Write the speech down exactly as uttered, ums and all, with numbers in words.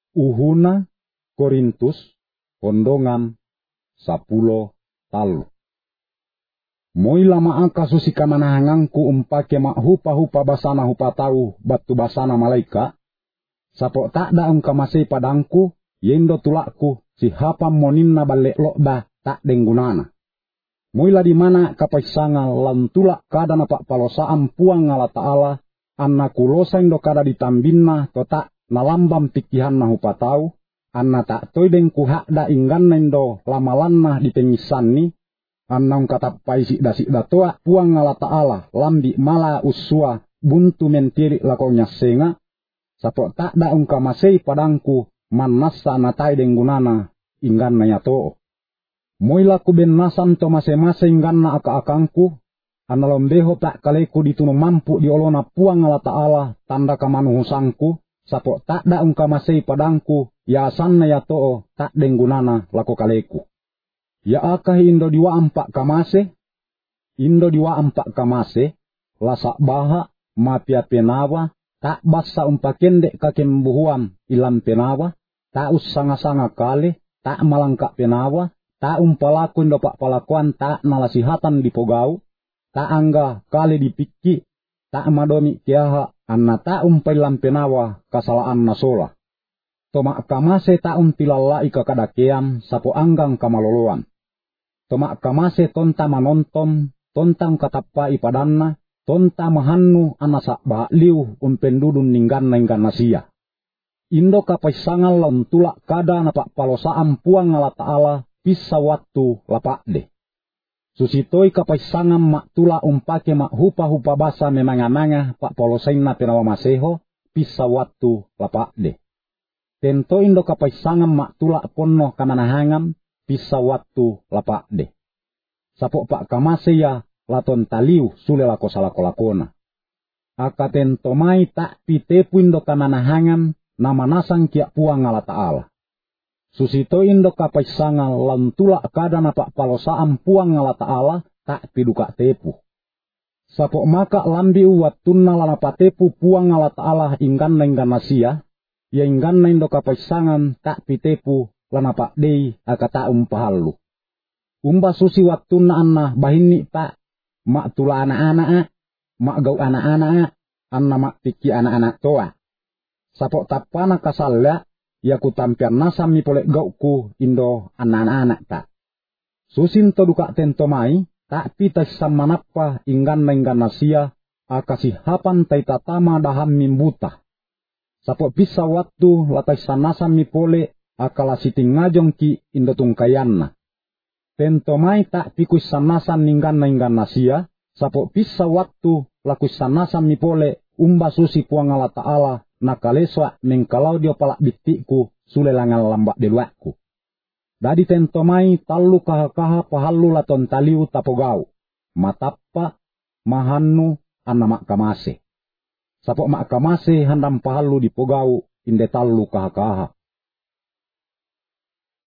Uhuna Korintus Kondongan Sapulo Talu. Moi lama angka susi kamanahangangku umpake mak hupa-hupa basana hupa tau batu basana malaika. Sapo tak da ungka masih padangku, yendo tulakku si hapam moninna balik lokba tak denggunana. Moila di mana kapaisanga lan tulak kada napak palosaan puang ngala ta'ala, anna kulosa indo kada ditambinna to tak nalambam pikihan na hupa tau, anna tak toideng ku hak da inggan nendo lamalanna di pengisan ni, anna ungkatap paisi da-sida toa puang ngala ta'ala, lambi mala usua buntu mentiri lakonya senga, sapo tak da ungka masei padangku manasa natai denggunana inggan na yato. Moila ku ben nasan to mase-mase inggan na aka-akangku, analombeho tak kaleku ditunu mampu diolona puang ngala ta'ala tanda kamanuhusangku, sapo tak da ungka masei padangku ya asan na yato tak denggunana lako kaleku. Ya akah indo diwa ampak kamase, indo diwa ampak kamase, lasak baha, mapia penawa, tak basa umpakendek kakembuhuan ilam penawa, tak usanga-sanga kale, tak malangkak penawa, tak umpalaku indo pak palakuan tak nalasihatan di pogau, tak angga kale dipiki, tak madomi kiaha, anna tak umpailam penawa kasalaan nasola. Tomak kamase tak umpilalai kakadakean sapo anggang kamaloloan. Tomak kamase tonta manonton, tontang katapa ipadanna, tonta mahannu anasak bahliu umpendudun ninggan ninggan nasia. Indo kapaisangal lantulak kada napak palosaan puang ngala ta'ala pisa waktu lapak de. Susitoi kapaisangan mak tula umpake mak hupa-hupa basa memanga-manga pak polosain na penawa maseho pisa waktu lapak de. Tento indo kapaisangan mak tula ponno kamanahangan pisa waktu lapak de. Sapok pak kamase ya laton taliu sule lako salako lakona. Aka tento mai tak pitepu indo kamanahangan nama nasang kia puang ngala ta'ala. Susito indo kapaisangan lantula kada napak palosaan puang ngala ta'ala tak piduka tepu. Sapok maka lambi uwat tunna lanapa tepu puang ngala ta'ala inggan na inggan nasia, ya inggan na indo kapaisangan tak pitepu lanapak dei aka tak umpahalu. Umba susi wattuna anna bahini tak mak tula anak-anak, mak gau anak-anak, anna mak piki anak-anak toa. Sapok tapana kasalya, ya ku tampian nasam mi polek gauku indo anak-anak tak. Susin to duka tento mai, tak pita samanapa inggan na inggan nasia, akasih hapan tai tatama daham mimbuta. Sapok bisa waktu latai sanasam mi pole, akala siting ngajong ki indo tungkayanna. Tento mai tak pikus sanasan inggan na inggan nasia, sapok bisa waktu lakus sanasan mi pole, umba susi puang ngala ta'ala, nakaleswa mengkalau dia palak bitiku sule langal lambak deluakku. Dadi tento mai talu kaha-kaha pahalu laton taliu tapogau. Matappa, mahannu, anna mak kamase. Sapok mak kamase handam pahalu di pogau inde talu kaha-kaha.